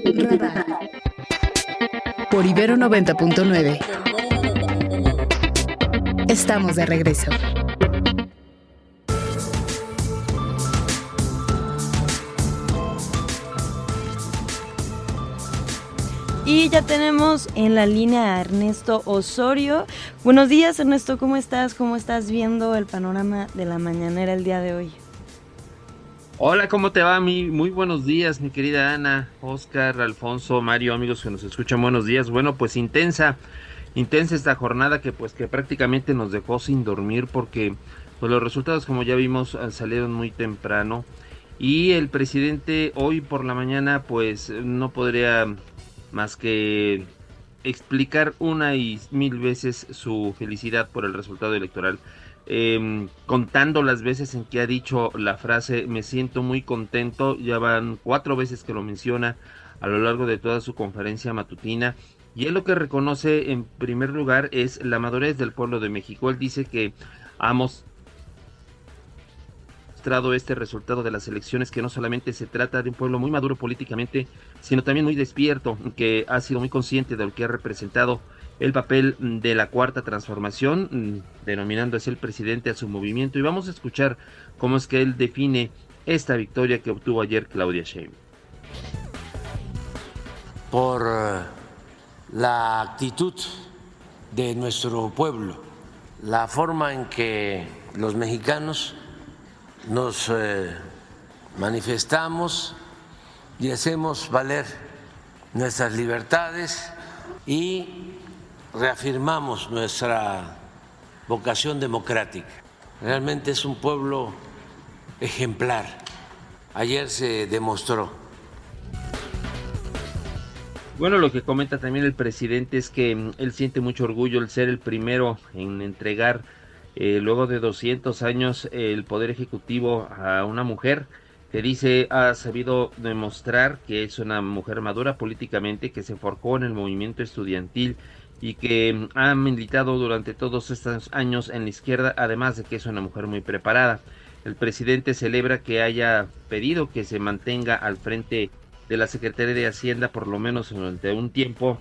Radar por Ibero 90.9. Estamos de regreso. Y ya tenemos en la línea a Ernesto Osorio. Buenos días, Ernesto, ¿cómo estás? ¿Cómo estás viendo el panorama de la mañanera el día de hoy? Hola, ¿cómo te va? Muy buenos días, mi querida Ana, Oscar, Alfonso, Mario, amigos que nos escuchan, buenos días. Bueno, pues intensa esta jornada que prácticamente nos dejó sin dormir porque pues los resultados, como ya vimos, salieron muy temprano y el presidente hoy por la mañana pues no podría más que explicar una y mil veces su felicidad por el resultado electoral, contando las veces en que ha dicho la frase "me siento muy contento". Ya van 4 veces que lo menciona a lo largo de toda su conferencia matutina, y él lo que reconoce en primer lugar es la madurez del pueblo de México. Él dice que ha este resultado de las elecciones, que no solamente se trata de un pueblo muy maduro políticamente, sino también muy despierto, que ha sido muy consciente de lo que ha representado el papel de la Cuarta Transformación, denominando así el presidente a su movimiento. Y vamos a escuchar cómo es que él define esta victoria que obtuvo ayer Claudia Sheinbaum. Por la actitud de nuestro pueblo, la forma en que los mexicanos nos manifestamos y hacemos valer nuestras libertades y reafirmamos nuestra vocación democrática. Realmente es un pueblo ejemplar. Ayer se demostró. Bueno, lo que comenta también el presidente es que él siente mucho orgullo el ser el primero en entregar luego de 200 años el poder ejecutivo a una mujer que dice ha sabido demostrar que es una mujer madura políticamente, que se forjó en el movimiento estudiantil y que ha militado durante todos estos años en la izquierda, además de que es una mujer muy preparada. El presidente celebra que haya pedido que se mantenga al frente de la Secretaría de Hacienda por lo menos durante un tiempo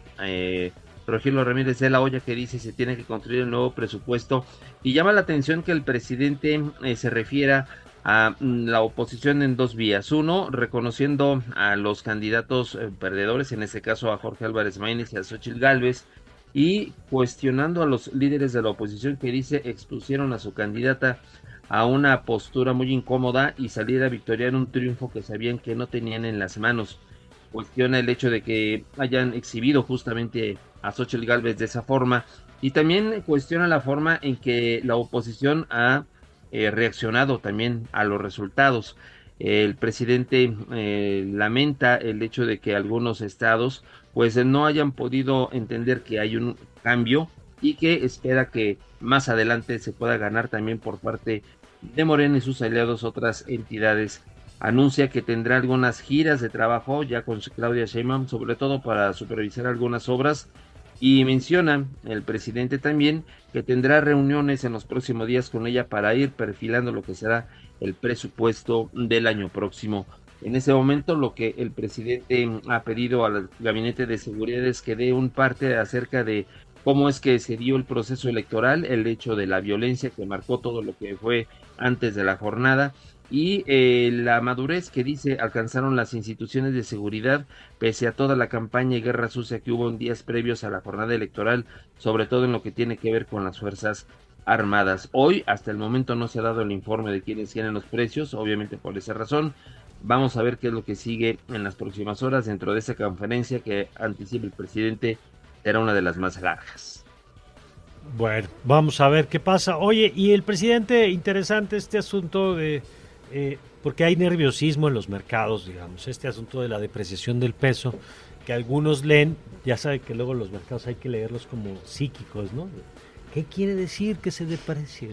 Rogelio Ramírez de la Hoya, que dice se tiene que construir el nuevo presupuesto, y llama la atención que el presidente se refiera a la oposición en dos vías. Uno, reconociendo a los candidatos perdedores, en este caso a Jorge Álvarez Maínez y a Xóchitl Gálvez, y cuestionando a los líderes de la oposición que dice expusieron a su candidata a una postura muy incómoda y salir a victoriar un triunfo que sabían que no tenían en las manos. Cuestiona el hecho de que hayan exhibido justamente a Xóchitl Gálvez de esa forma, y también cuestiona la forma en que la oposición ha reaccionado también a los resultados. El presidente lamenta el hecho de que algunos estados pues no hayan podido entender que hay un cambio y que espera que más adelante se pueda ganar también por parte de Morena y sus aliados otras entidades. Anuncia que tendrá algunas giras de trabajo ya con Claudia Sheinbaum, sobre todo para supervisar algunas obras, y menciona el presidente también que tendrá reuniones en los próximos días con ella para ir perfilando lo que será el presupuesto del año próximo. En ese momento lo que el presidente ha pedido al Gabinete de Seguridad es que dé un parte acerca de cómo es que se dio el proceso electoral, el hecho de la violencia que marcó todo lo que fue antes de la jornada, y la madurez que dice alcanzaron las instituciones de seguridad pese a toda la campaña y guerra sucia que hubo en días previos a la jornada electoral, sobre todo en lo que tiene que ver con las Fuerzas Armadas. Hoy, hasta el momento, no se ha dado el informe de quiénes tienen los precios, obviamente por esa razón. Vamos a ver qué es lo que sigue en las próximas horas dentro de esa conferencia que anticipa el presidente será una de las más largas. Bueno, vamos a ver qué pasa. Oye, y el presidente, interesante este asunto de... porque hay nerviosismo en los mercados, digamos, este asunto de la depreciación del peso, que algunos leen, ya saben que luego los mercados hay que leerlos como psíquicos, ¿no? ¿Qué quiere decir que se deprecie?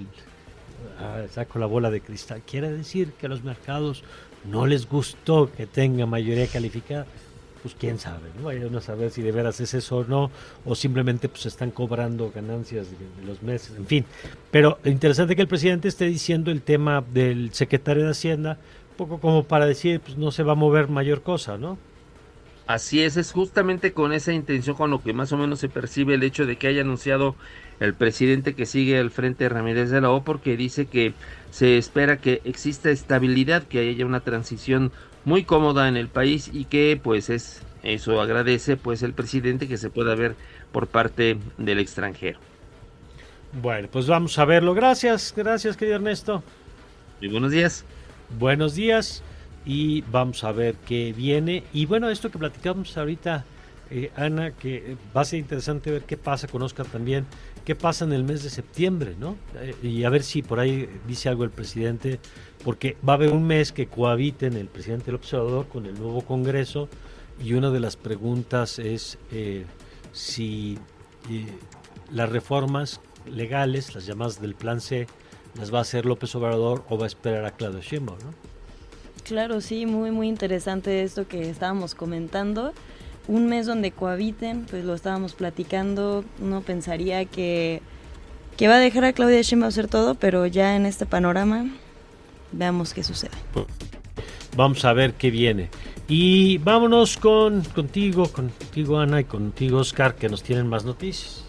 Saco la bola de cristal. Quiere decir que a los mercados no les gustó que tenga mayoría calificada. Pues quién sabe, ¿no? Vayan a saber si de veras es eso o no, o simplemente pues están cobrando ganancias de los meses, en fin. Pero interesante que el presidente esté diciendo el tema del secretario de Hacienda, un poco como para decir, pues no se va a mover mayor cosa, ¿no? Así es justamente con esa intención con lo que más o menos se percibe el hecho de que haya anunciado el presidente que sigue al frente Ramírez de la O, porque dice que se espera que exista estabilidad, que haya una transición muy cómoda en el país y que pues eso agradece pues el presidente que se pueda ver por parte del extranjero. Bueno, pues vamos a verlo. Gracias querido Ernesto. Muy buenos días. Buenos días y vamos a ver qué viene. Y bueno, esto que platicamos ahorita, Ana, que va a ser interesante ver qué pasa con Oscar también, qué pasa en el mes de septiembre, ¿no? Y a ver si por ahí dice algo el presidente, porque va a haber un mes que cohabiten el presidente del observador con el nuevo Congreso, y una de las preguntas es si las reformas legales, las llamadas del Plan C, las va a hacer López Obrador o va a esperar a Claudia Sheinbaum, ¿no? Claro, sí, muy muy interesante esto que estábamos comentando. Un mes donde cohabiten, pues lo estábamos platicando, uno pensaría que va a dejar a Claudia Sheinbaum hacer todo, pero ya en este panorama veamos qué sucede. Vamos a ver qué viene. Y vámonos contigo Ana, y contigo Oscar, que nos tienen más noticias.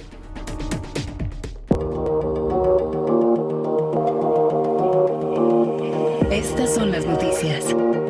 Estas son las noticias.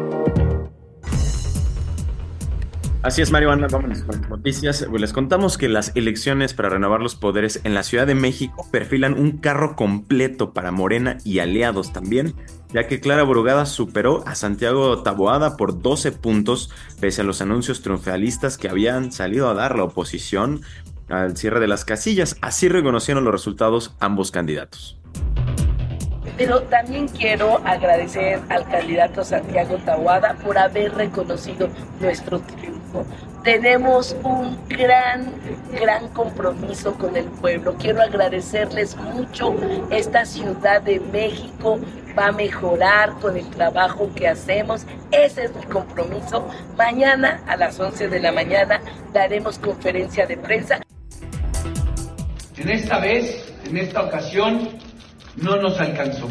Así es, Mario, Ana, vámonos con las noticias. Les contamos que las elecciones para renovar los poderes en la Ciudad de México perfilan un carro completo para Morena y aliados también, ya que Clara Brugada superó a Santiago Taboada por 12 puntos, pese a los anuncios triunfalistas que habían salido a dar la oposición al cierre de las casillas. Así reconocieron los resultados ambos candidatos. Pero también quiero agradecer al candidato Santiago Taboada por haber reconocido nuestro triunfo. Tenemos un gran compromiso con el pueblo. Quiero agradecerles mucho. Esta Ciudad de México va a mejorar con el trabajo que hacemos. Ese es mi compromiso. Mañana a las 11 de la mañana daremos conferencia de prensa. En esta ocasión, no nos alcanzó.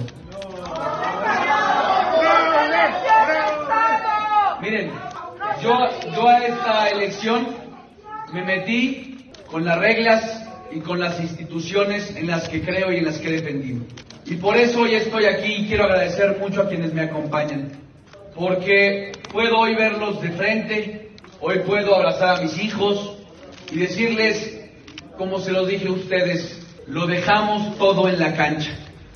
Miren, yo a esta elección me metí con las reglas y con las instituciones en las que creo y en las que he defendido. Y por eso hoy estoy aquí y quiero agradecer mucho a quienes me acompañan. Porque puedo hoy verlos de frente, hoy puedo abrazar a mis hijos y decirles, como se los dije a ustedes, lo dejamos todo en la cancha.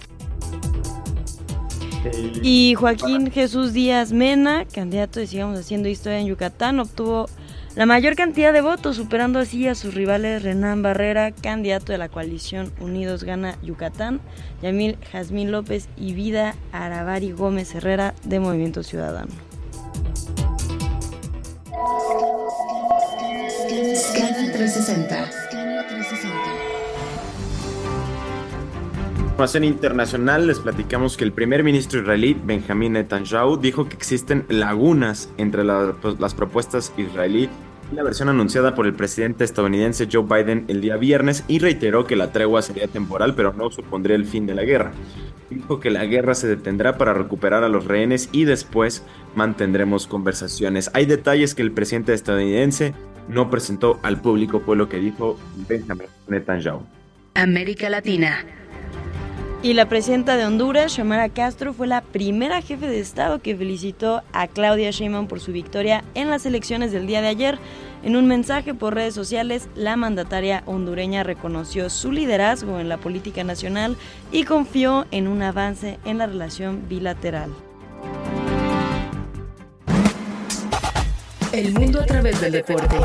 Y Joaquín Jesús Díaz Mena, candidato de Sigamos Haciendo Historia en Yucatán, obtuvo la mayor cantidad de votos, superando así a sus rivales Renán Barrera, candidato de la coalición Unidos Gana Yucatán, Yamil Jazmín López y Vida Aravari Gómez Herrera de Movimiento Ciudadano. Scanner 360. Información internacional, les platicamos que el primer ministro israelí Benjamín Netanyahu dijo que existen lagunas entre las propuestas israelí y la versión anunciada por el presidente estadounidense Joe Biden el día viernes, y reiteró que la tregua sería temporal pero no supondría el fin de la guerra. Dijo que la guerra se detendrá para recuperar a los rehenes y después mantendremos conversaciones. Hay detalles que el presidente estadounidense no presentó al público, fue lo que dijo Benjamín Netanyahu. América Latina. Y la presidenta de Honduras, Xiomara Castro, fue la primera jefe de Estado que felicitó a Claudia Sheinbaum por su victoria en las elecciones del día de ayer. En un mensaje por redes sociales, la mandataria hondureña reconoció su liderazgo en la política nacional y confió en un avance en la relación bilateral. El mundo a través del deporte.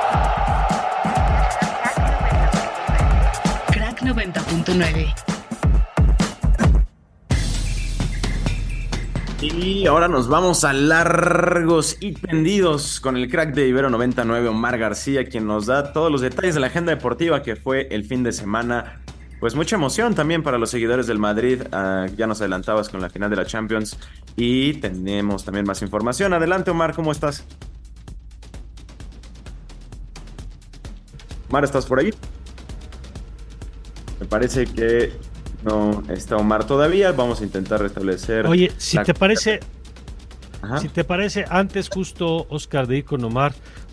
Crack 90.9. Y ahora nos vamos a largos y tendidos con el crack de Ibero 99, Omar García, quien nos da todos los detalles de la agenda deportiva que fue el fin de semana. Pues mucha emoción también para los seguidores del Madrid. Ya nos adelantabas con la final de la Champions y tenemos también más información. Adelante, Omar, ¿cómo estás? Omar, ¿estás por ahí? Me parece que no está Omar todavía. Vamos a intentar restablecer. Oye, si te parece, antes justo, Oscar, de ir con Omar,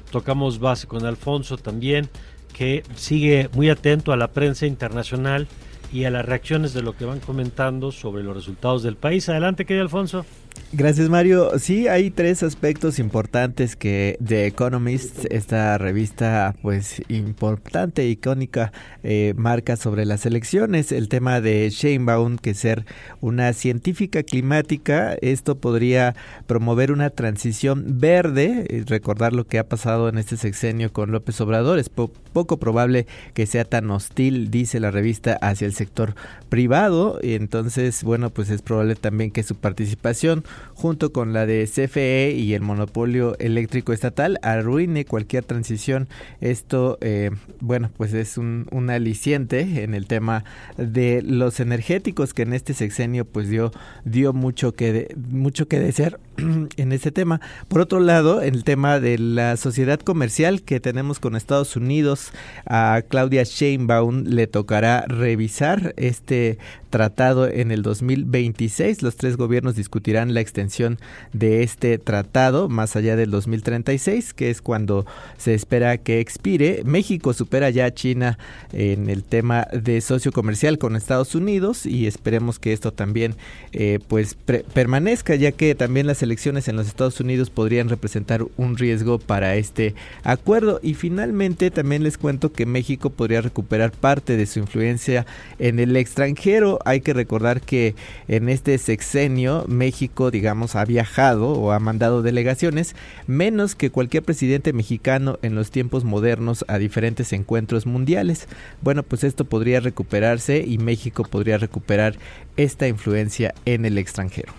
tocamos base con Alfonso también, que sigue muy atento a la prensa internacional y a las reacciones de lo que van comentando sobre los resultados del país. Adelante, querido Alfonso. Gracias, Mario. Sí, hay 3 aspectos importantes que The Economist, esta revista pues importante, icónica, marca sobre las elecciones. El tema de Sheinbaum, que ser una científica climática, esto podría promover una transición verde. Recordar lo que ha pasado en este sexenio con López Obrador, es poco probable que sea tan hostil, dice la revista, hacia el sector privado. Entonces, bueno, pues es probable también que su participación junto con la de CFE y el monopolio eléctrico estatal arruine cualquier transición. Esto, bueno, pues es un aliciente en el tema de los energéticos, que en este sexenio pues dio mucho que desear en ese tema. Por otro lado, en el tema de la sociedad comercial que tenemos con Estados Unidos, a Claudia Sheinbaum le tocará revisar este tratado en el 2026. Los 3 gobiernos discutirán la extensión de este tratado más allá del 2036, que es cuando se espera que expire. México supera ya a China en el tema de socio comercial con Estados Unidos y esperemos que esto también permanezca, ya que también las elecciones en los Estados Unidos podrían representar un riesgo para este acuerdo. Y finalmente también les cuento que México podría recuperar parte de su influencia en el extranjero. Hay que recordar que en este sexenio México, digamos, ha viajado o ha mandado delegaciones menos que cualquier presidente mexicano en los tiempos modernos a diferentes encuentros mundiales. Bueno, pues esto podría recuperarse y México podría recuperar esta influencia en el extranjero.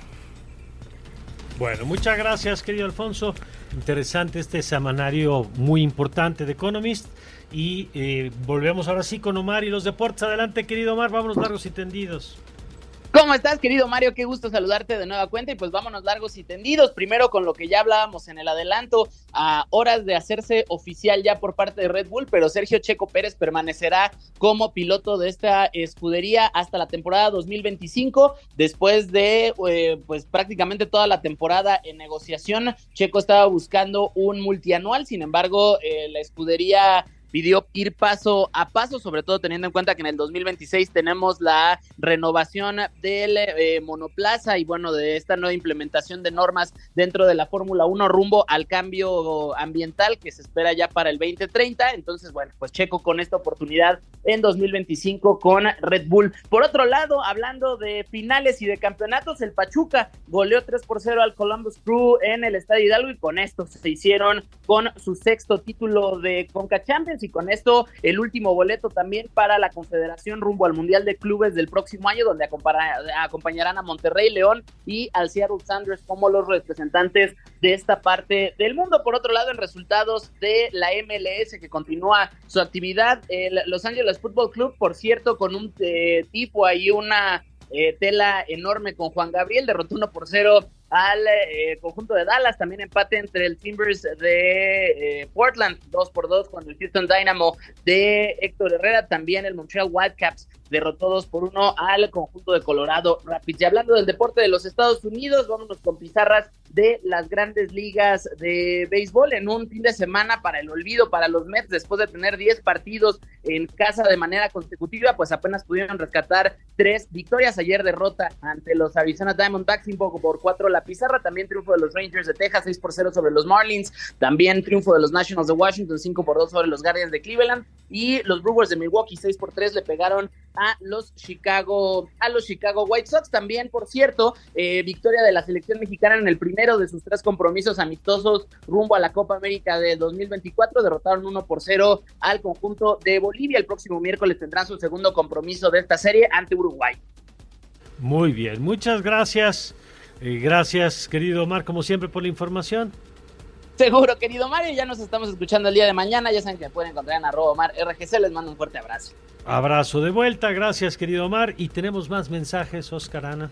Bueno, muchas gracias, querido Alfonso. Interesante este semanario muy importante de Economist. Y volvemos ahora sí con Omar y los deportes. Adelante, querido Omar, vámonos largos y tendidos. ¿Cómo estás, querido Mario? Qué gusto saludarte de nueva cuenta y pues vámonos largos y tendidos. Primero con lo que ya hablábamos en el adelanto, a horas de hacerse oficial ya por parte de Red Bull, pero Sergio Checo Pérez permanecerá como piloto de esta escudería hasta la temporada 2025. Después de pues prácticamente toda la temporada en negociación, Checo estaba buscando un multianual, sin embargo la escudería pidió ir paso a paso, sobre todo teniendo en cuenta que en el 2026 tenemos la renovación del monoplaza y bueno, de esta nueva implementación de normas dentro de la Fórmula 1 rumbo al cambio ambiental que se espera ya para el 2030. Entonces, bueno, pues Checo con esta oportunidad en 2025 con Red Bull. Por otro lado, hablando de finales y de campeonatos, el Pachuca goleó 3-0 al Columbus Crew en el Estadio Hidalgo y con esto se hicieron con su 6º título de Conca Champions y con esto el último boleto también para la Confederación rumbo al Mundial de Clubes del próximo año, donde acompañarán a Monterrey, León y al Seattle Sounders como los representantes de esta parte del mundo. Por otro lado, en resultados de la MLS que continúa su actividad, el Los Angeles Football Club, por cierto, con un tifo ahí, una tela enorme con Juan Gabriel, derrotó 1-0 al conjunto de Dallas. También empate entre el Timbers de Portland 2-2 con el Houston Dynamo de Héctor Herrera. También el Montreal Whitecaps derrotó 2-1 al conjunto de Colorado Rapids. Y hablando del deporte de los Estados Unidos, vámonos con pizarras de las grandes ligas de béisbol en un fin de semana para el olvido para los Mets. Después de tener 10 partidos en casa de manera consecutiva, pues apenas pudieron rescatar 3 victorias. Ayer derrota ante los Arizona Diamondbacks, un poco por 4 la pizarra. También triunfo de los Rangers de Texas 6-0 sobre los Marlins. También triunfo de los Nationals de Washington 5-2 sobre los Guardians de Cleveland. Y los Brewers de Milwaukee 6-3 le pegaron a los Chicago White Sox. También, por cierto, victoria de la selección mexicana en el primero de sus 3 compromisos amistosos rumbo a la Copa América de 2024. Derrotaron 1-0 al conjunto de Bolivia. El próximo miércoles tendrán su segundo compromiso de esta serie ante Uruguay. Muy bien, muchas gracias. Gracias, querido Omar, como siempre, por la información. Seguro, querido Mario, ya nos estamos escuchando el día de mañana. Ya saben que me pueden encontrar en @OmarRGC. Les mando un fuerte abrazo. Abrazo de vuelta, gracias, querido Omar. Y tenemos más mensajes, Oscar, Ana.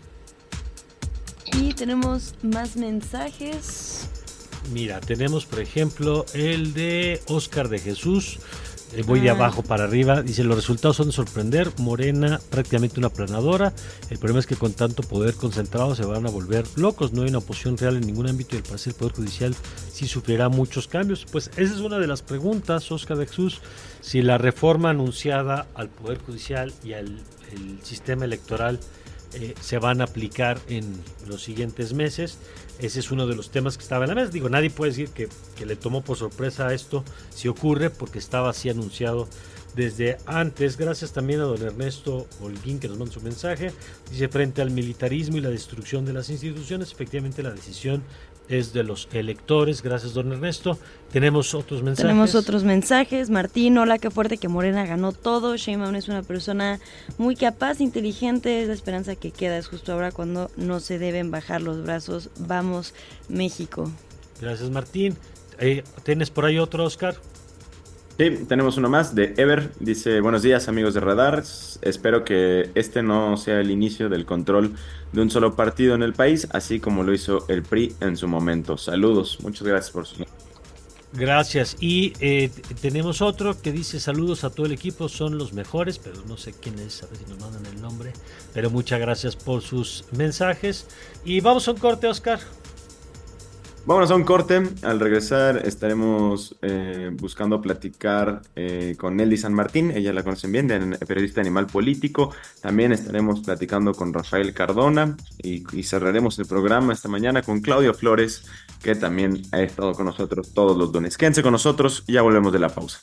Y tenemos más mensajes. Mira, tenemos por ejemplo el de Oscar de Jesús, voy de abajo para arriba. Dice, los resultados son de sorprender. Morena prácticamente una aplanadora. El problema es que con tanto poder concentrado se van a volver locos. No hay una oposición real en ningún ámbito y al parecer el Poder Judicial sí sufrirá muchos cambios. Pues esa es una de las preguntas, Oscar de Jesús, si la reforma anunciada al Poder Judicial y al el sistema electoral se van a aplicar en los siguientes meses. Ese es uno de los temas que estaba en la mesa. Digo, nadie puede decir que le tomó por sorpresa esto, si ocurre, porque estaba así anunciado desde antes. Gracias también a don Ernesto Holguín, que nos manda su mensaje. Dice, frente al militarismo y la destrucción de las instituciones, efectivamente la decisión es de los electores. Gracias, don Ernesto. Tenemos otros mensajes. Martín, hola, qué fuerte que Morena ganó todo. Sheinbaum es una persona muy capaz, inteligente. Es la esperanza que queda. Es justo ahora cuando no se deben bajar los brazos. Vamos, México. Gracias, Martín. ¿Tienes por ahí otro, Oscar? Sí, tenemos uno más de Ever. Dice, buenos días amigos de Radar. Espero que este no sea el inicio del control de un solo partido en el país, así como lo hizo el PRI en su momento. Saludos, muchas gracias por su... Gracias. Y tenemos otro que dice, saludos a todo el equipo, son los mejores, pero no sé quién es, a ver si nos mandan el nombre. Pero muchas gracias por sus mensajes. Y vamos a un corte, Oscar. Vámonos a un corte. Al regresar estaremos buscando platicar con Nelly San Martín, ella la conocen bien, periodista de Animal Político. También estaremos platicando con Rafael Cardona y cerraremos el programa esta mañana con Claudio Flores, que también ha estado con nosotros todos los lunes. Quédense con nosotros, ya volvemos de la pausa.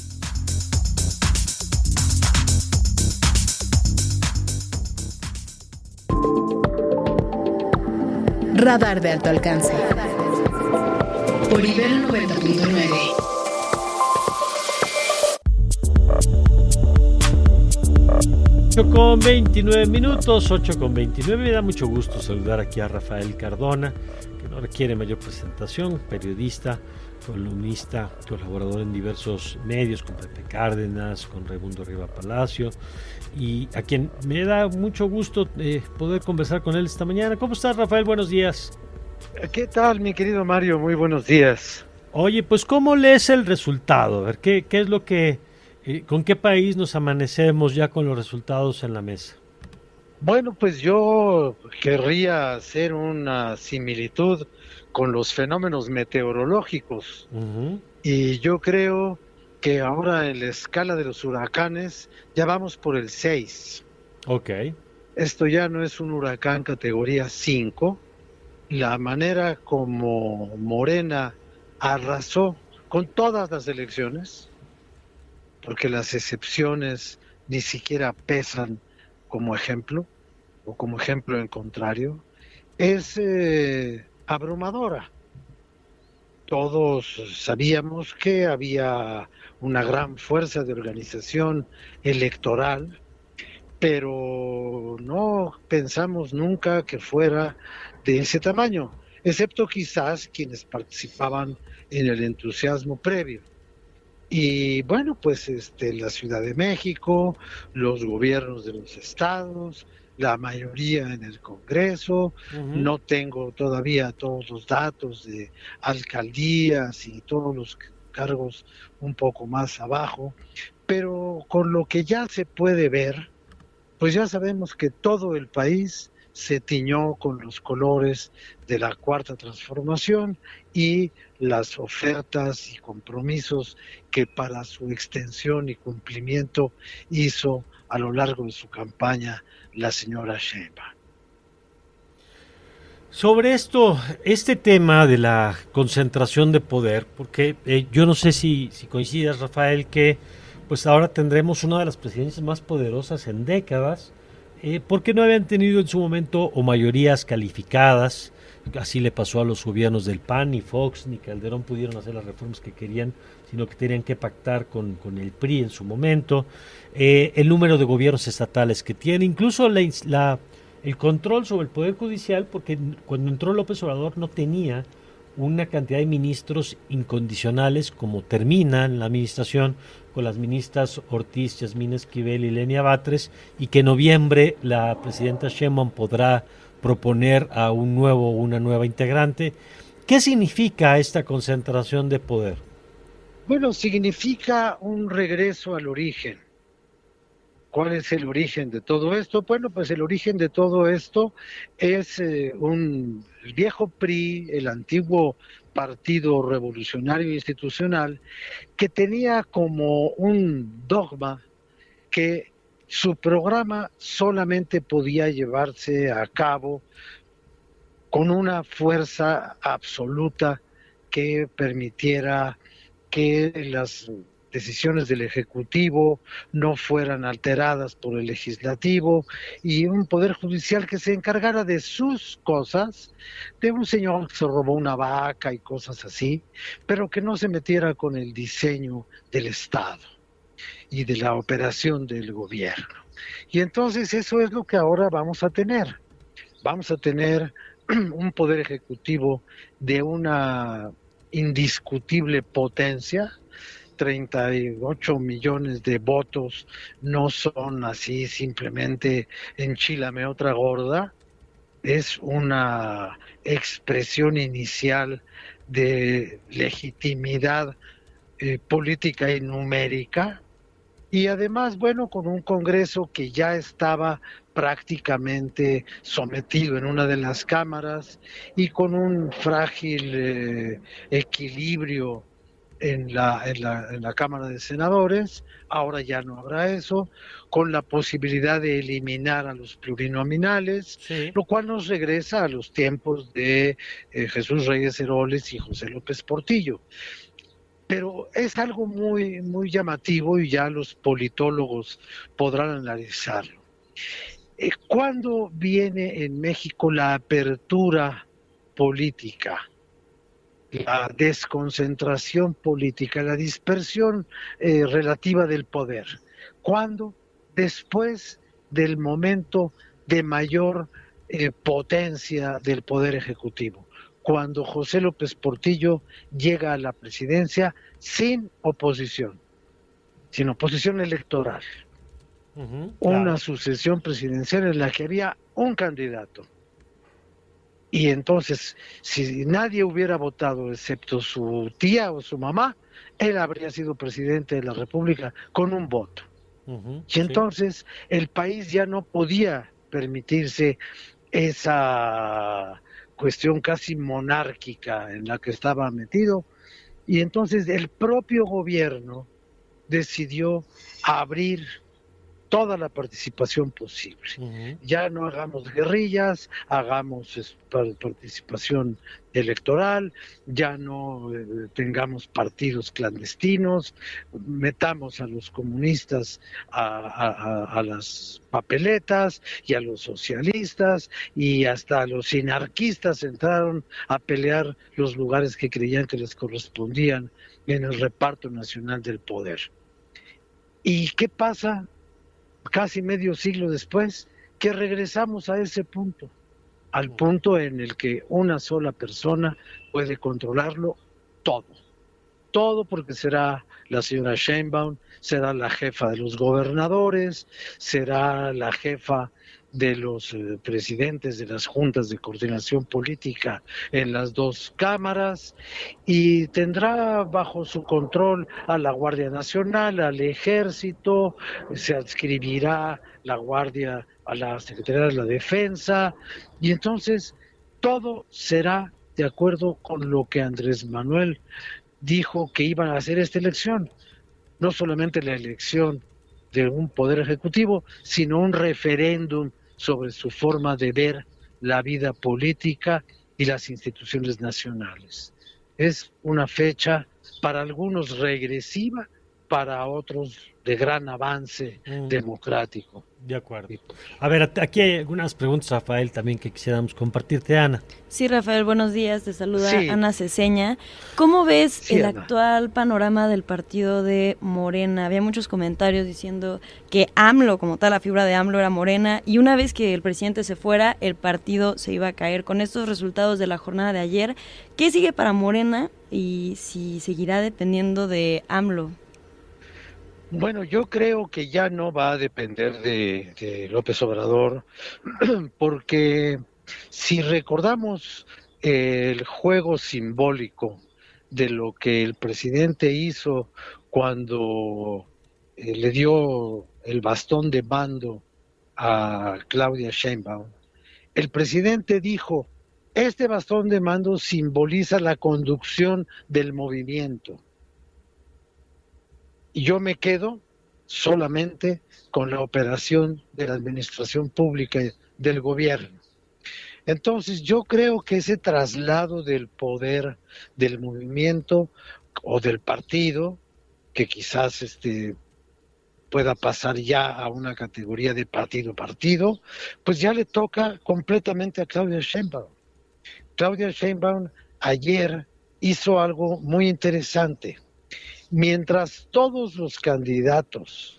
Radar de alto alcance. Por Ibero 90.9. Con 29 minutos, 8:29. Me da mucho gusto saludar aquí a Rafael Cardona, que no requiere mayor presentación, periodista, columnista, colaborador en diversos medios, con Pepe Cárdenas, con Raimundo Riva Palacio, y a quien me da mucho gusto poder conversar con él esta mañana. ¿Cómo estás, Rafael? Buenos días. ¿Qué tal, mi querido Mario? Muy buenos días. Oye, pues ¿cómo lees el resultado? A ver, ¿qué es lo que, con qué país nos amanecemos ya con los resultados en la mesa? Bueno, pues yo querría hacer una similitud con los fenómenos meteorológicos. Uh-huh. Y yo creo que ahora en la escala de los huracanes ya vamos por el 6. Ok. Esto ya no es un huracán categoría 5. La manera como Morena arrasó con todas las elecciones, porque las excepciones ni siquiera pesan como ejemplo, o como ejemplo en contrario, es abrumadora. Todos sabíamos que había una gran fuerza de organización electoral, pero no pensamos nunca que fuera de ese tamaño, excepto quizás quienes participaban en el entusiasmo previo. Y bueno, pues la Ciudad de México, los gobiernos de los estados, la mayoría en el Congreso, uh-huh. No tengo todavía todos los datos de alcaldías y todos los cargos un poco más abajo, pero con lo que ya se puede ver, pues ya sabemos que todo el país se tiñó con los colores de la Cuarta Transformación y las ofertas y compromisos que para su extensión y cumplimiento hizo a lo largo de su campaña la señora Sheinbaum. Sobre este tema de la concentración de poder, porque yo no sé si coincidas, Rafael, que pues ahora tendremos una de las presidencias más poderosas en décadas, porque no habían tenido en su momento o mayorías calificadas. Así le pasó a los gobiernos del PAN, ni Fox ni Calderón pudieron hacer las reformas que querían, sino que tenían que pactar con el PRI en su momento. El número de gobiernos estatales que tiene, incluso el control sobre el Poder Judicial, porque cuando entró López Obrador no tenía una cantidad de ministros incondicionales como termina en la administración con las ministras Ortiz, Yasmín Esquivel y Lenia Batres, y que en noviembre la presidenta Sheinbaum podrá proponer a una nueva integrante. ¿Qué significa esta concentración de poder? Bueno, significa un regreso al origen. ¿Cuál es el origen de todo esto? Bueno, pues el origen de todo esto es el viejo PRI, el antiguo Partido Revolucionario Institucional, que tenía como un dogma que su programa solamente podía llevarse a cabo con una fuerza absoluta que permitiera que las decisiones del Ejecutivo no fueran alteradas por el Legislativo y un Poder Judicial que se encargara de sus cosas, de un señor que se robó una vaca y cosas así, pero que no se metiera con el diseño del Estado y de la operación del gobierno. Y entonces eso es lo que ahora vamos a tener. Vamos a tener un Poder Ejecutivo de una indiscutible potencia. 38 millones de votos no son así simplemente enchilame otra gorda, es una expresión inicial de legitimidad política y numérica, y además, bueno, con un Congreso que ya estaba prácticamente sometido en una de las cámaras y con un frágil equilibrio en la Cámara de Senadores. Ahora ya no habrá eso, con la posibilidad de eliminar a los plurinominales, sí, lo cual nos regresa a los tiempos de Jesús Reyes Heroles y José López Portillo. Pero es algo muy, muy llamativo y ya los politólogos podrán analizarlo. ¿Cuándo viene en México la apertura política? La desconcentración política, la dispersión relativa del poder. ¿Cuándo? Después del momento de mayor potencia del Poder Ejecutivo. Cuando José López Portillo llega a la presidencia sin oposición electoral. Claro. Una sucesión presidencial en la que había un candidato. Y entonces, si nadie hubiera votado excepto su tía o su mamá, él habría sido presidente de la República con un voto. Y entonces el país ya no podía permitirse esa cuestión casi monárquica en la que estaba metido. Y entonces el propio gobierno decidió abrir toda la participación posible. Ya no hagamos guerrillas, hagamos participación electoral, ya no tengamos partidos clandestinos, metamos a los comunistas a las papeletas y a los socialistas, y hasta los anarquistas entraron a pelear los lugares que creían que les correspondían en el reparto nacional del poder. ¿Y qué pasa? Casi medio siglo después, que regresamos a ese punto, al punto en el que una sola persona puede controlarlo todo, porque será la señora Sheinbaum, será la jefa de los gobernadores, será la jefa de los presidentes de las juntas de coordinación política en las dos cámaras, y tendrá bajo su control a la Guardia Nacional, al Ejército, se adscribirá la Guardia a la Secretaría de la Defensa, y entonces todo será de acuerdo con lo que Andrés Manuel dijo que iban a hacer esta elección, no solamente la elección de un poder ejecutivo, sino un referéndum sobre su forma de ver la vida política y las instituciones nacionales. Es una fecha para algunos regresiva, para otros de gran avance democrático. De acuerdo. A ver, aquí hay algunas preguntas, Rafael, también que quisiéramos compartirte, Ana. Sí, Rafael, buenos días, te saluda Ana Ceseña. ¿Cómo ves el actual panorama del partido de Morena? Había muchos comentarios diciendo que AMLO, como tal, la figura de AMLO era Morena, y una vez que el presidente se fuera, el partido se iba a caer. Con estos resultados de la jornada de ayer, ¿qué sigue para Morena y si seguirá dependiendo de AMLO? Bueno, yo creo que ya no va a depender de López Obrador, porque si recordamos el juego simbólico de lo que el presidente hizo cuando le dio el bastón de mando a Claudia Sheinbaum. El presidente dijo, este bastón de mando simboliza la conducción del movimiento. Y yo me quedo solamente con la operación de la administración pública del gobierno. Entonces yo creo que ese traslado del poder del movimiento o del partido, que quizás pueda pasar ya a una categoría de partido, pues ya le toca completamente a Claudia Sheinbaum. Claudia Sheinbaum ayer hizo algo muy interesante. Mientras todos los candidatos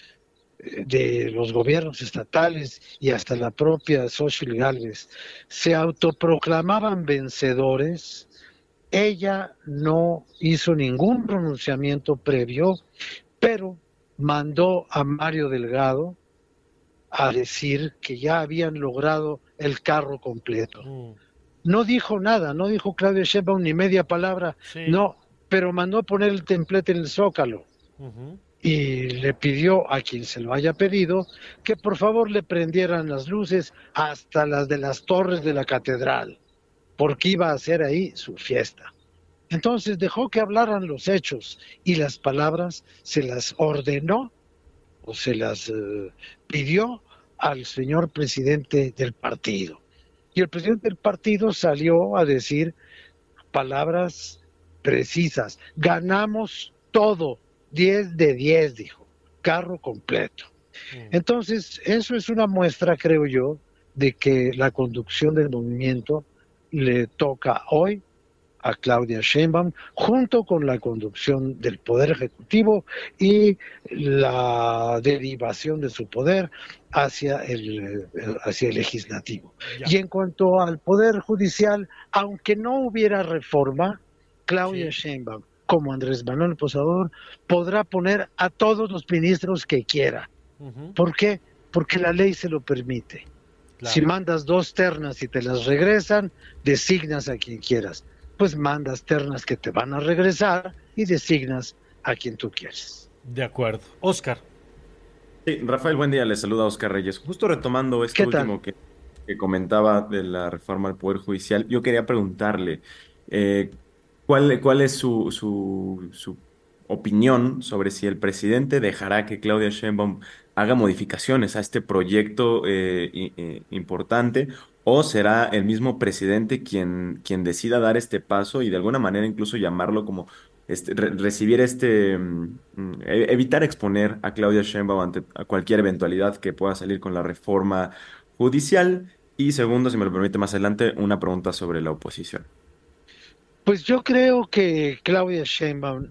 de los gobiernos estatales y hasta la propia Xochitl Gálvez se autoproclamaban vencedores, ella no hizo ningún pronunciamiento previo, pero mandó a Mario Delgado a decir que ya habían logrado el carro completo. No dijo nada, no dijo Claudia Sheinbaum ni media palabra, no, pero mandó poner el templete en el Zócalo. Y le pidió a quien se lo haya pedido que por favor le prendieran las luces hasta las de las torres de la catedral, porque iba a hacer ahí su fiesta. Entonces dejó que hablaran los hechos y las palabras se las ordenó o se las pidió al señor presidente del partido. Y el presidente del partido salió a decir palabras precisas. Ganamos todo, 10 de 10, dijo, carro completo. Entonces, eso es una muestra, creo yo, de que la conducción del movimiento le toca hoy a Claudia Sheinbaum, junto con la conducción del Poder Ejecutivo y la derivación de su poder hacia el Legislativo. Y en cuanto al Poder Judicial, aunque no hubiera reforma, Claudia Sheinbaum, como Andrés Manuel López Obrador, podrá poner a todos los ministros que quiera. ¿Por qué? Porque la ley se lo permite. Claro. Si mandas 2 ternas y te las regresan, designas a quien quieras. Pues mandas ternas que te van a regresar y designas a quien tú quieres. De acuerdo. Óscar. Sí, Rafael, buen día, le saluda Óscar Reyes. Justo retomando esto último que comentaba de la reforma al Poder Judicial, yo quería preguntarle, ¿cuál es su opinión sobre si el presidente dejará que Claudia Sheinbaum haga modificaciones a este proyecto importante, o será el mismo presidente quien decida dar este paso y de alguna manera incluso llamarlo como recibir evitar exponer a Claudia Sheinbaum ante cualquier eventualidad que pueda salir con la reforma judicial? Y segundo, si me lo permite más adelante, una pregunta sobre la oposición. Pues yo creo que Claudia Sheinbaum,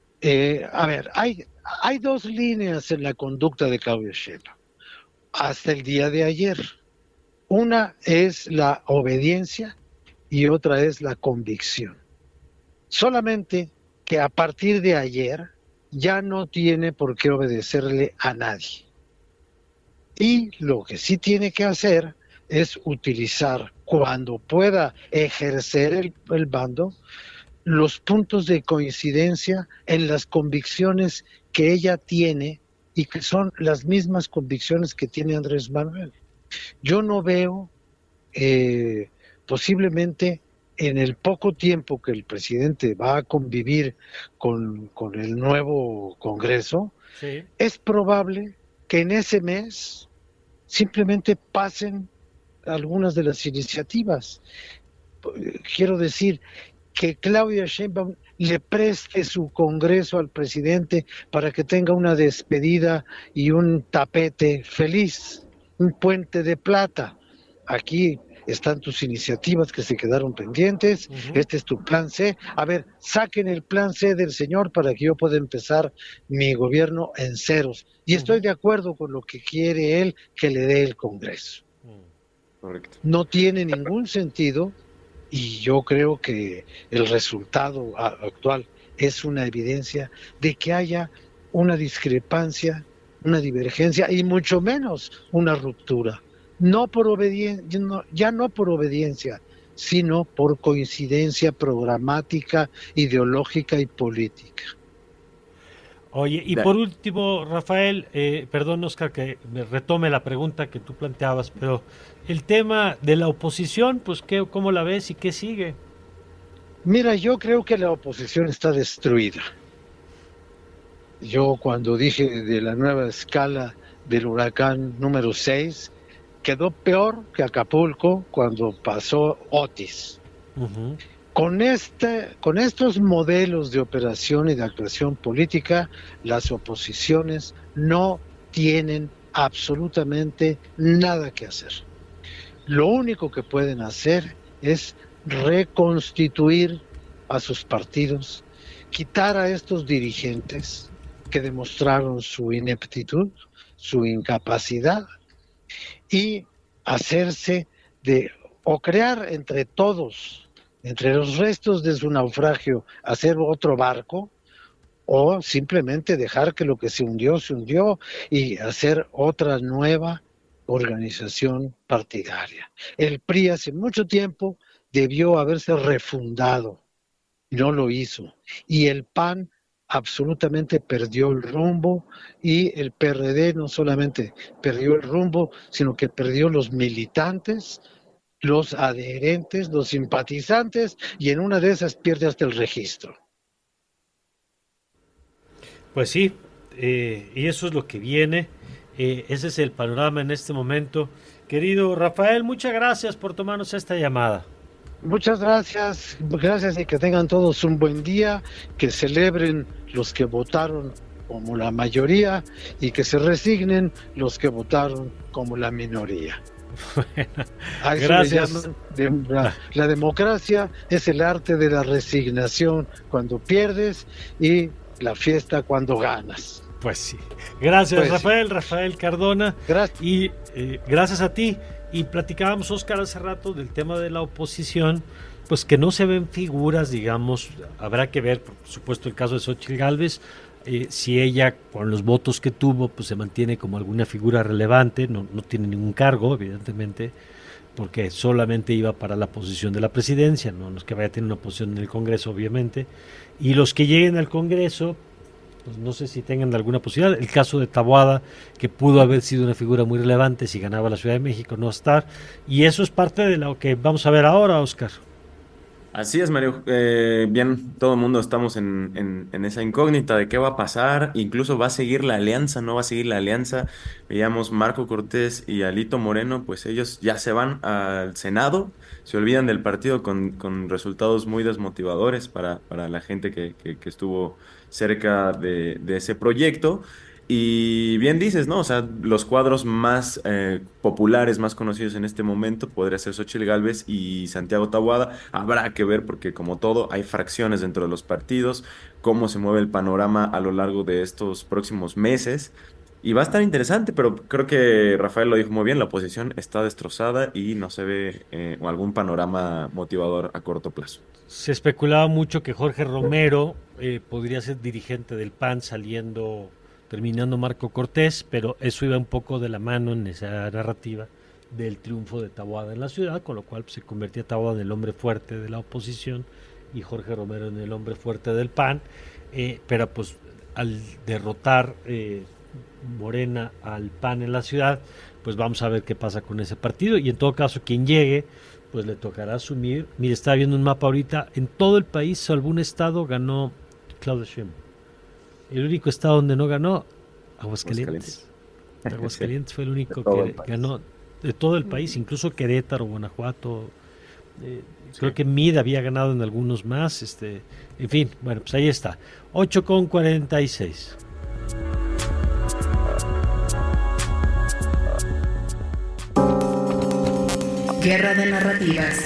hay 2 líneas en la conducta de Claudia Sheinbaum hasta el día de ayer. Una es la obediencia y otra es la convicción. Solamente que a partir de ayer ya no tiene por qué obedecerle a nadie. Y lo que sí tiene que hacer es utilizar, cuando pueda ejercer el mando, los puntos de coincidencia en las convicciones que ella tiene y que son las mismas convicciones que tiene Andrés Manuel. Yo no veo posiblemente en el poco tiempo que el presidente va a convivir con el nuevo Congreso, es probable que en ese mes simplemente pasen algunas de las iniciativas. Quiero decir, que Claudia Sheinbaum le preste su Congreso al presidente para que tenga una despedida y un tapete feliz, un puente de plata. Aquí están tus iniciativas que se quedaron pendientes, este es tu plan C. A ver, saquen el plan C del señor para que yo pueda empezar mi gobierno en ceros. Y estoy de acuerdo con lo que quiere él que le dé el Congreso. Correcto. No tiene ningún sentido, y yo creo que el resultado actual es una evidencia de que haya una discrepancia, una divergencia y mucho menos una ruptura. No por obediencia, ya no por obediencia, sino por coincidencia programática, ideológica y política. Oye, y por último, Rafael, perdón, Oscar, que me retome la pregunta que tú planteabas, pero el tema de la oposición, pues, ¿cómo la ves y qué sigue? Mira, yo creo que la oposición está destruida. Yo cuando dije de la nueva escala del huracán número 6, quedó peor que Acapulco cuando pasó Otis. Uh-huh. Con estos modelos de operación y de actuación política, las oposiciones no tienen absolutamente nada que hacer. Lo único que pueden hacer es reconstituir a sus partidos, quitar a estos dirigentes que demostraron su ineptitud, su incapacidad, y hacerse o crear entre todos, entre los restos de su naufragio, hacer otro barco, o simplemente dejar que lo que se hundió y hacer otra nueva organización partidaria. El PRI hace mucho tiempo debió haberse refundado, no lo hizo, y el PAN absolutamente perdió el rumbo, y el PRD no solamente perdió el rumbo, sino que perdió los militantes, los adherentes, los simpatizantes, y en una de esas pierde hasta el registro. Pues sí, y eso es lo que viene, ese es el panorama en este momento. Querido Rafael, muchas gracias por tomarnos esta llamada. Muchas gracias y que tengan todos un buen día, que celebren los que votaron como la mayoría y que se resignen los que votaron como la minoría. A eso gracias. Le llaman la democracia es el arte de la resignación cuando pierdes y la fiesta cuando ganas. Pues sí. Gracias, pues, Rafael Cardona. Gracias. Y gracias a ti. Y platicábamos, Oscar, hace rato del tema de la oposición, pues que no se ven figuras, digamos, habrá que ver, por supuesto, el caso de Xóchitl Gálvez, si ella, con los votos que tuvo, pues se mantiene como alguna figura relevante, no tiene ningún cargo, evidentemente, porque solamente iba para la posición de la presidencia, no es que vaya a tener una posición en el Congreso, obviamente, y los que lleguen al Congreso, pues no sé si tengan alguna posibilidad. El caso de Taboada, que pudo haber sido una figura muy relevante si ganaba la Ciudad de México, no estar, y eso es parte de lo que vamos a ver ahora, Oscar. Así es, Mario. Bien, todo el mundo estamos en esa incógnita de qué va a pasar. Incluso va a seguir la alianza, no va a seguir la alianza. Veíamos Marco Cortés y Alito Moreno, pues ellos ya se van al Senado, se olvidan del partido con resultados muy desmotivadores para la gente que estuvo cerca de ese proyecto. Y bien dices, ¿no? O sea, los cuadros más populares, más conocidos en este momento podría ser Xóchitl Gálvez y Santiago Taboada. Habrá que ver porque, como todo, hay fracciones dentro de los partidos, cómo se mueve el panorama a lo largo de estos próximos meses. Y va a estar interesante, pero creo que Rafael lo dijo muy bien, la oposición está destrozada y no se ve algún panorama motivador a corto plazo. Se especulaba mucho que Jorge Romero podría ser dirigente del PAN terminando Marco Cortés, pero eso iba un poco de la mano en esa narrativa del triunfo de Taboada en la ciudad, con lo cual pues, se convertía Taboada en el hombre fuerte de la oposición y Jorge Romero en el hombre fuerte del PAN, pero pues al derrotar Morena al PAN en la ciudad, pues vamos a ver qué pasa con ese partido, y en todo caso quien llegue pues le tocará asumir. Mire, estaba viendo un mapa ahorita, en todo el país, salvo un estado, ganó Claudia Sheinbaum. El único estado donde no ganó, Aguascalientes. Aguascalientes fue el único que ganó de todo el país, incluso Querétaro, Guanajuato. Creo que Mid había ganado en algunos más. En fin, bueno, pues ahí está. 8:46. Guerra de narrativas.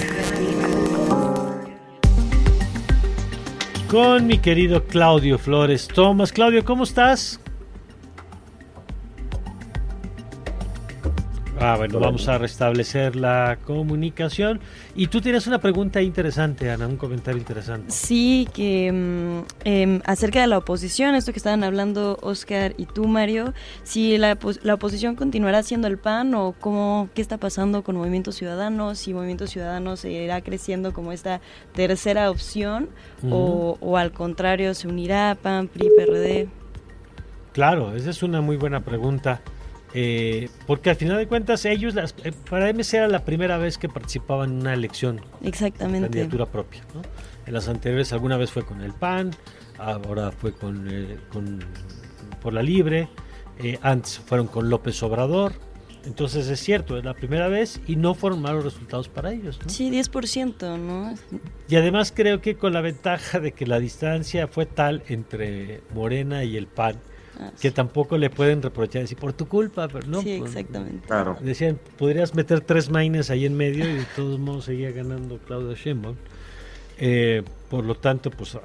Con mi querido Claudio Flores Tomás. Claudio, ¿cómo estás? Bueno, vamos a restablecer la comunicación. Y tú tienes una pregunta interesante, Ana, un comentario interesante. Sí, que acerca de la oposición, esto que estaban hablando Oscar y tú, Mario, si la oposición continuará siendo el PAN o qué está pasando con Movimiento Ciudadano, si Movimiento Ciudadano se irá creciendo como esta tercera opción o al contrario se unirá PAN, PRI, PRD. Claro, esa es una muy buena pregunta. Porque al final de cuentas ellos, para MC era la primera vez que participaban en una elección. Exactamente. Candidatura propia, ¿no? En las anteriores alguna vez fue con el PAN, ahora fue por la Libre, antes fueron con López Obrador. Entonces es cierto, es la primera vez y no fueron malos resultados para ellos, ¿no? Sí, 10%, ¿no? Y además creo que con la ventaja de que la distancia fue tal entre Morena y el PAN, que tampoco le pueden reprochar, decir, por tu culpa, pero no. Sí, exactamente. Claro. Decían, podrías meter 3 maines ahí en medio y de todos modos seguía ganando Claudia Sheinbaum. Por lo tanto, pues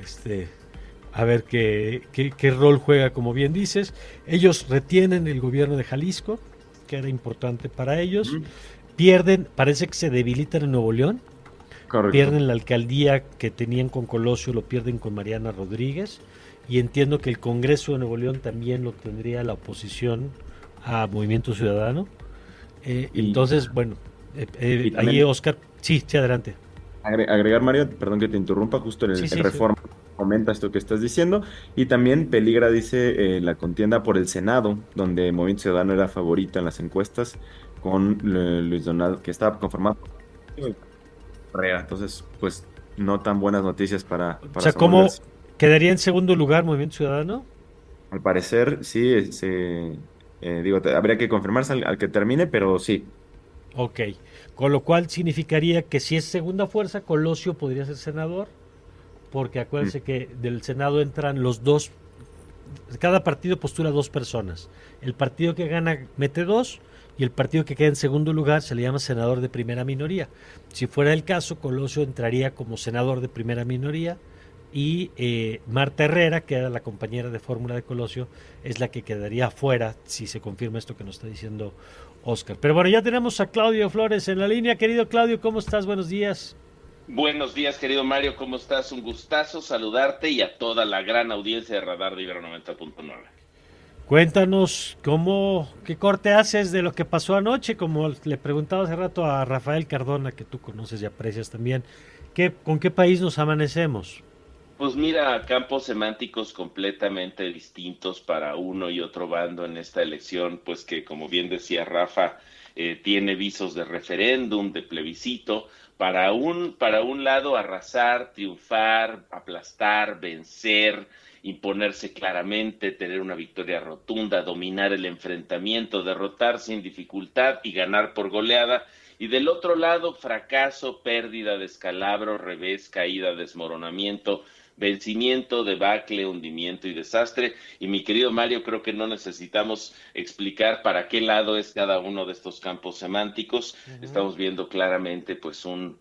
a ver qué rol juega, como bien dices. Ellos retienen el gobierno de Jalisco, que era importante para ellos. Pierden, parece que se debilitan en Nuevo León. Correcto. Pierden la alcaldía que tenían con Colosio, lo pierden con Mariana Rodríguez. Y entiendo que el Congreso de Nuevo León también lo tendría la oposición a Movimiento Ciudadano. Entonces, bueno, ahí Oscar, sí, adelante. Agregar, Mario, perdón que te interrumpa, justo en el Reforma comenta esto que estás diciendo, y también peligra, dice, la contienda por el Senado, donde Movimiento Ciudadano era favorito en las encuestas, con Luis Donaldo, que estaba conformado por Herrera. Entonces, pues, no tan buenas noticias para o sea, ¿cómo quedaría en segundo lugar Movimiento Ciudadano? Al parecer, sí, habría que confirmarse al que termine, pero sí. Ok, con lo cual significaría que si es segunda fuerza, Colosio podría ser senador, porque acuérdense que del Senado entran los dos, cada partido postula 2 personas. El partido que gana mete 2 y el partido que queda en segundo lugar se le llama senador de primera minoría. Si fuera el caso, Colosio entraría como senador de primera minoría y Marta Herrera, que era la compañera de fórmula de Colosio, es la que quedaría fuera si se confirma esto que nos está diciendo Oscar. Pero bueno, ya tenemos a Claudio Flores en la línea. Querido Claudio, ¿cómo estás? Buenos días. Buenos días, querido Mario, ¿cómo estás? Un gustazo saludarte y a toda la gran audiencia de Radar de Ibero 90.9. Cuéntanos, ¿qué corte haces de lo que pasó anoche? Como le preguntaba hace rato a Rafael Cardona, que tú conoces y aprecias también, ¿con qué país nos amanecemos? Pues mira, campos semánticos completamente distintos para uno y otro bando en esta elección, pues que como bien decía Rafa, tiene visos de referéndum, de plebiscito, para un lado arrasar, triunfar, aplastar, vencer, imponerse claramente, tener una victoria rotunda, dominar el enfrentamiento, derrotar sin dificultad y ganar por goleada. Y del otro lado, fracaso, pérdida, descalabro, revés, caída, desmoronamiento, vencimiento, debacle, hundimiento y desastre. Y mi querido Mario, creo que no necesitamos explicar para qué lado es cada uno de estos campos semánticos. Estamos viendo claramente pues un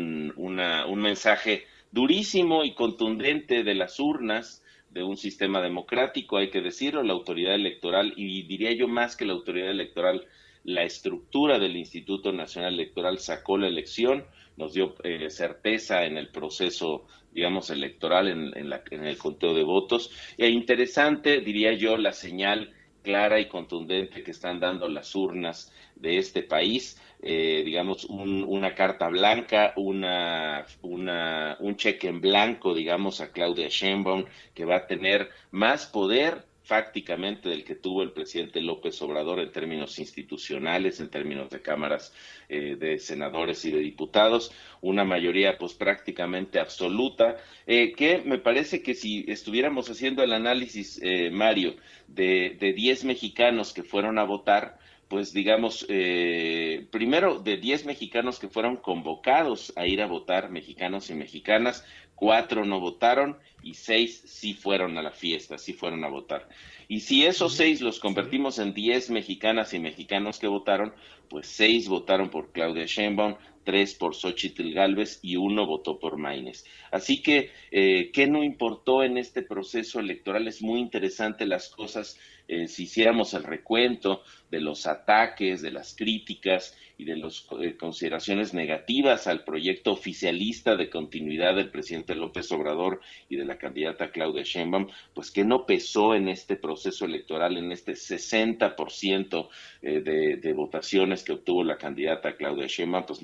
mensaje durísimo y contundente de las urnas, de un sistema democrático, hay que decirlo, la autoridad electoral, y diría yo más que la autoridad electoral, la estructura del Instituto Nacional Electoral sacó la elección, nos dio certeza en el proceso, digamos, electoral, en el conteo de votos. E interesante, diría yo, la señal clara y contundente que están dando las urnas de este país, digamos, una carta blanca, un cheque en blanco, digamos, a Claudia Sheinbaum, que va a tener más poder fácticamente del que tuvo el presidente López Obrador en términos institucionales, en términos de cámaras de senadores y de diputados, una mayoría pues prácticamente absoluta, que me parece que si estuviéramos haciendo el análisis, Mario, de 10 mexicanos que fueron a votar, pues digamos, primero de 10 mexicanos que fueron convocados a ir a votar, mexicanos y mexicanas, 4 no votaron y 6 sí fueron a la fiesta, sí fueron a votar. Y si esos 6 los convertimos en 10 mexicanas y mexicanos que votaron, pues 6 votaron por Claudia Sheinbaum, 3 por Xóchitl Gálvez y 1 votó por Maínez. Así que, ¿qué no importó en este proceso electoral? Es muy interesante las cosas si hiciéramos el recuento de los ataques, de las críticas y de las consideraciones negativas al proyecto oficialista de continuidad del presidente López Obrador y de la candidata Claudia Sheinbaum, pues que no pesó en este proceso electoral, en este 60% de votaciones que obtuvo la candidata Claudia Sheinbaum, pues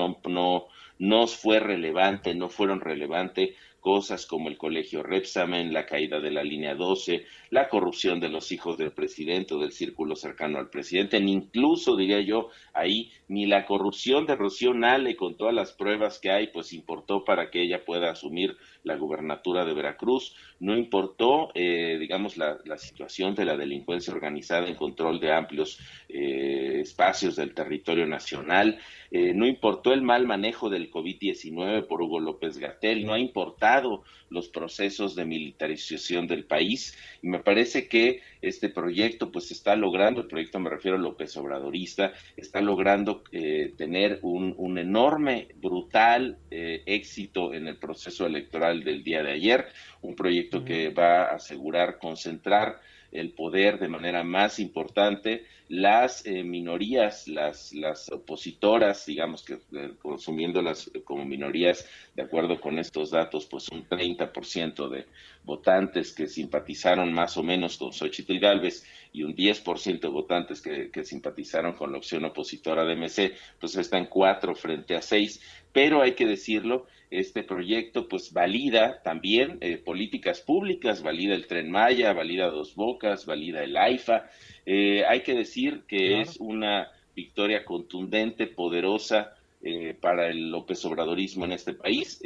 no fue relevante, no fueron relevantes cosas como el colegio Repsamen, la caída de la línea 12, la corrupción de los hijos del presidente o del círculo cercano al presidente, ni incluso, diría yo, ahí ni la corrupción de Rocío Nale con todas las pruebas que hay, pues importó para que ella pueda asumir la gubernatura de Veracruz, no importó, digamos, la situación de la delincuencia organizada en control de amplios espacios del territorio nacional, no importó el mal manejo del COVID-19 por Hugo López-Gatell, no ha importado los procesos de militarización del país, y me parece que este proyecto pues está logrando, el proyecto me refiero a López Obradorista, está logrando tener un enorme, brutal éxito en el proceso electoral del día de ayer, un proyecto que va a asegurar concentrar el poder de manera más importante, las minorías, las opositoras, digamos que consumiéndolas como minorías, de acuerdo con estos datos, pues un 30% de votantes que simpatizaron más o menos con Xochitl Gálvez y un 10% de votantes que simpatizaron con la opción opositora de MC, pues está en 4 frente a 6, pero hay que decirlo, este proyecto pues valida también políticas públicas, valida el Tren Maya, valida Dos Bocas, valida el AIFA, hay que decir que es una victoria contundente, poderosa para el López Obradorismo en este país,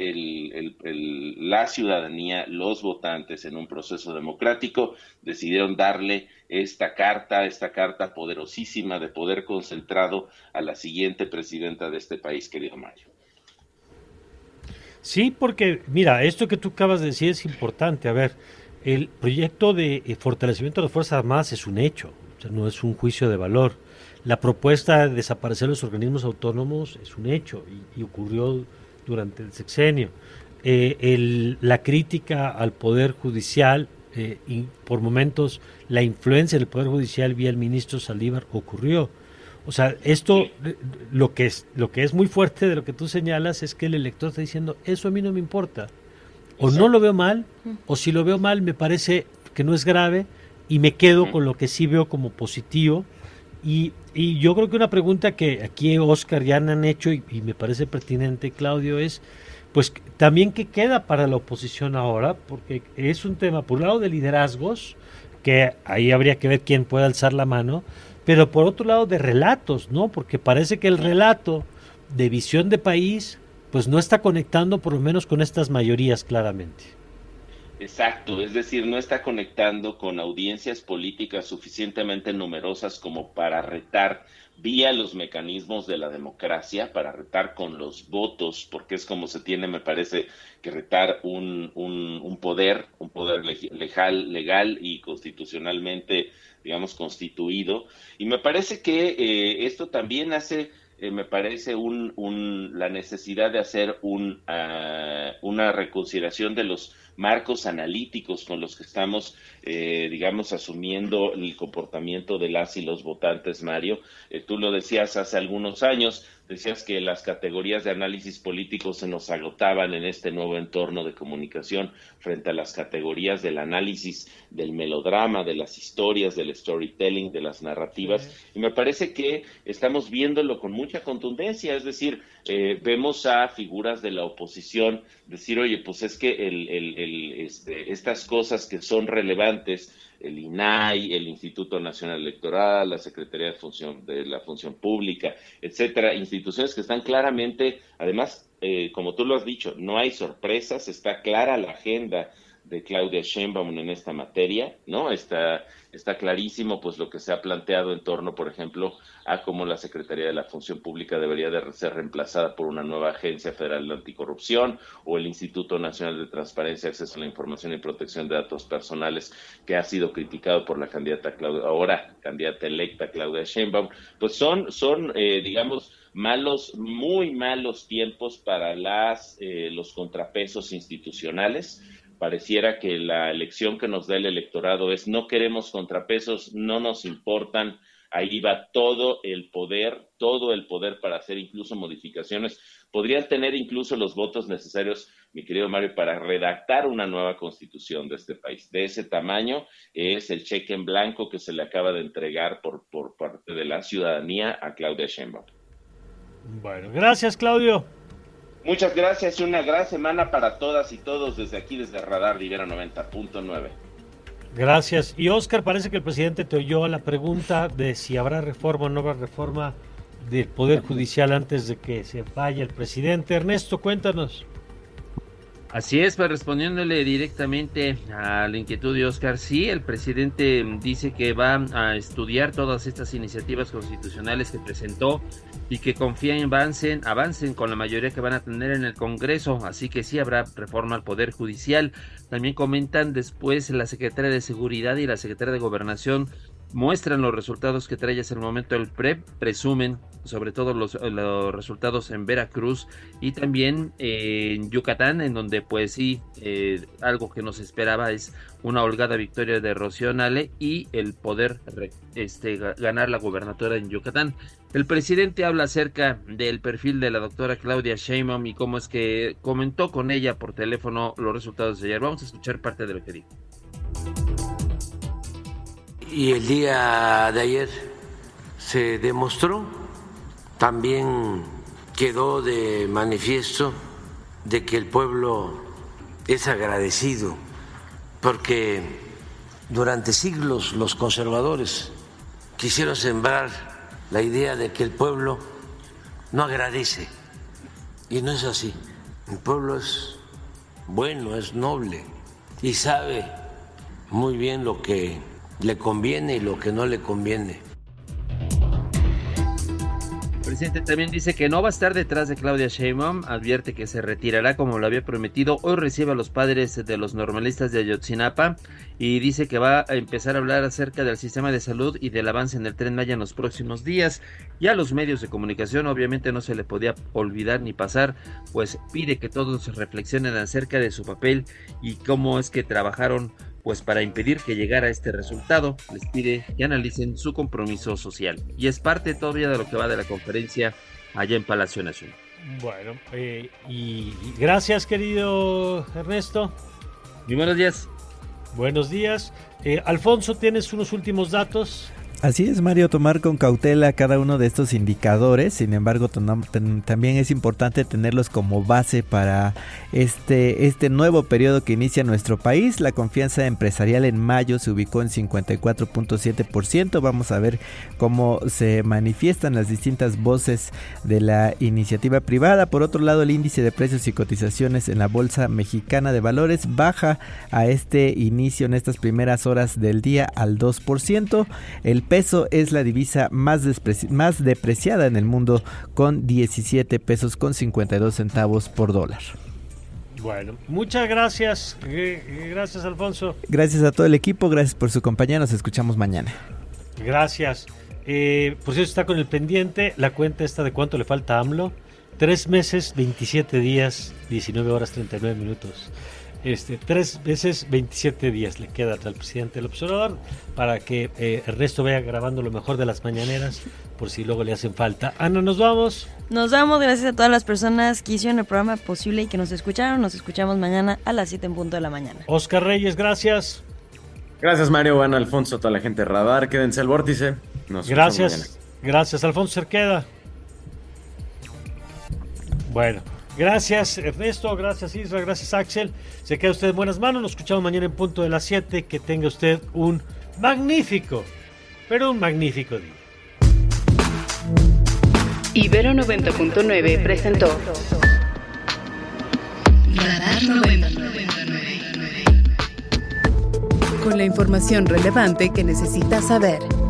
la ciudadanía, los votantes en un proceso democrático decidieron darle esta carta poderosísima de poder concentrado a la siguiente presidenta de este país, querido Mario. Sí, porque, mira, esto que tú acabas de decir es importante. A ver, el proyecto de fortalecimiento de las Fuerzas Armadas es un hecho, o sea, no es un juicio de valor. La propuesta de desaparecer los organismos autónomos es un hecho y ocurrió durante el sexenio. La crítica al Poder Judicial y por momentos la influencia del Poder Judicial vía el ministro Saldívar ocurrió. O sea, esto, lo que es muy fuerte de lo que tú señalas es que el elector está diciendo, eso a mí no me importa. O no lo veo mal, o si lo veo mal me parece que no es grave y me quedo con lo que sí veo como positivo. Y yo creo que una pregunta que aquí Oscar ya han hecho y me parece pertinente, Claudio, es, pues también qué queda para la oposición ahora, porque es un tema, por un lado, de liderazgos, que ahí habría que ver quién puede alzar la mano, pero por otro lado de relatos, ¿no? Porque parece que el relato de visión de país pues no está conectando por lo menos con estas mayorías claramente. Exacto, es decir, no está conectando con audiencias políticas suficientemente numerosas como para retar vía los mecanismos de la democracia, para retar con los votos, porque es como se tiene, me parece, que retar un poder legal y constitucionalmente, digamos, constituido. Y me parece que esto también hace, me parece, la necesidad de hacer una reconsideración de los marcos analíticos con los que estamos, digamos, asumiendo el comportamiento de las y los votantes, Mario. Tú lo decías hace algunos años, decías que las categorías de análisis político se nos agotaban en este nuevo entorno de comunicación frente a las categorías del análisis del melodrama, de las historias, del storytelling, de las narrativas, y me parece que estamos viéndolo con mucha contundencia, es decir, vemos a figuras de la oposición decir, oye, pues es que estas cosas que son relevantes, el INAI, el Instituto Nacional Electoral, la Secretaría de la Función Pública, etcétera, instituciones que están claramente, además, como tú lo has dicho, no hay sorpresas, está clara la agenda de Claudia Sheinbaum en esta materia, ¿no? Está clarísimo pues lo que se ha planteado en torno, por ejemplo, a cómo la Secretaría de la Función Pública debería de ser reemplazada por una nueva Agencia Federal de Anticorrupción o el Instituto Nacional de Transparencia, Acceso a la Información y Protección de Datos Personales, que ha sido criticado por la candidata ahora candidata electa Claudia Sheinbaum. Pues son digamos, muy malos tiempos para los contrapesos institucionales, Pareciera que la lección que nos da el electorado es: no queremos contrapesos, no nos importan. Ahí va todo el poder para hacer incluso modificaciones. Podrían tener incluso los votos necesarios, mi querido Mario, para redactar una nueva constitución de este país. De ese tamaño es el cheque en blanco que se le acaba de entregar por parte de la ciudadanía a Claudia Sheinbaum. Bueno, gracias, Claudio. Muchas gracias y una gran semana para todas y todos desde aquí, desde Radar de Ibero 90.9. Gracias. Y Oscar, parece que el presidente te oyó la pregunta de si habrá reforma o no habrá reforma del Poder Judicial antes de que se vaya el presidente. Ernesto, cuéntanos. Así es, pues respondiéndole directamente a la inquietud de Oscar, sí, el presidente dice que va a estudiar todas estas iniciativas constitucionales que presentó y que confía en avancen con la mayoría que van a tener en el Congreso, así que sí habrá reforma al Poder Judicial. También comentan después la Secretaría de Seguridad y la Secretaría de Gobernación muestran los resultados que trae hasta el momento el PREP, presumen sobre todo los resultados en Veracruz y también en Yucatán, en donde pues sí, algo que nos esperaba es una holgada victoria de Rocío Nale y el poder ganar la gobernatura en Yucatán. El presidente habla acerca del perfil de la doctora Claudia Sheinbaum y cómo es que comentó con ella por teléfono los resultados de ayer. Vamos a escuchar parte de lo que dijo. Y el día de ayer se demostró, también quedó de manifiesto de que el pueblo es agradecido, porque durante siglos los conservadores quisieron sembrar la idea de que el pueblo no agradece, y no es así. El pueblo es bueno, es noble y sabe muy bien lo que le conviene y lo que no le conviene. El presidente también dice que no va a estar detrás de Claudia Sheinbaum, advierte que se retirará como lo había prometido. Hoy recibe a los padres de los normalistas de Ayotzinapa y dice que va a empezar a hablar acerca del sistema de salud y del avance en el Tren Maya en los próximos días. Y a los medios de comunicación obviamente no se le podía olvidar ni pasar, pues pide que todos reflexionen acerca de su papel y cómo es que trabajaron pues para impedir que llegara este resultado. Les pide que analicen su compromiso social. Y es parte todavía de lo que va de la conferencia allá en Palacio Nacional. Bueno, y gracias, querido Ernesto. Muy buenos días. Buenos días. Alfonso, ¿tienes unos últimos datos? Así es, Mario, tomar con cautela cada uno de estos indicadores. Sin embargo, también es importante tenerlos como base para este nuevo periodo que inicia nuestro país. La confianza empresarial en mayo se ubicó en 54.7%. Vamos a ver cómo se manifiestan las distintas voces de la iniciativa privada. Por otro lado, el índice de precios y cotizaciones en la Bolsa Mexicana de Valores baja a este inicio en estas primeras horas del día al 2%. El peso es la divisa más depreciada en el mundo, con 17 pesos con 52 centavos por dólar. Bueno, muchas gracias. Gracias, Alfonso. Gracias a todo el equipo, gracias por su compañía. Nos escuchamos mañana. Gracias. Por cierto, está con el pendiente la cuenta esta de cuánto le falta a AMLO. 3 meses, 27 días, 19 horas, 39 minutos. 3 meses, 27 días le queda al presidente del observador para que Ernesto vaya grabando lo mejor de las mañaneras por si luego le hacen falta. Ana, nos vamos. Nos vamos, gracias a todas las personas que hicieron el programa posible y que nos escucharon. Nos escuchamos mañana a las 7 en punto de la mañana. Oscar Reyes, gracias. Gracias, Mario, Ana, Alfonso, toda la gente de Radar. Quédense al vórtice. Nos escuchamos mañana. Gracias, Alfonso Cerqueda. Bueno. Gracias, Ernesto, gracias, Isra, gracias, Axel. Se queda usted en buenas manos. Nos escuchamos mañana en punto de las 7. Que tenga usted un magnífico, pero un magnífico día. Ibero 90.9 presentó Radar 90.9, con la información relevante que necesitas saber.